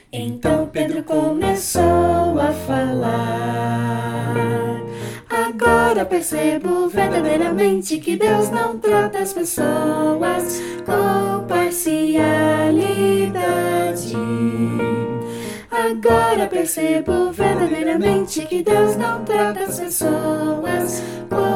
Então Pedro começou a falar. Agora percebo verdadeiramente que Deus não trata as pessoas com parcialidade. Agora percebo verdadeiramente que Deus não trata as pessoas com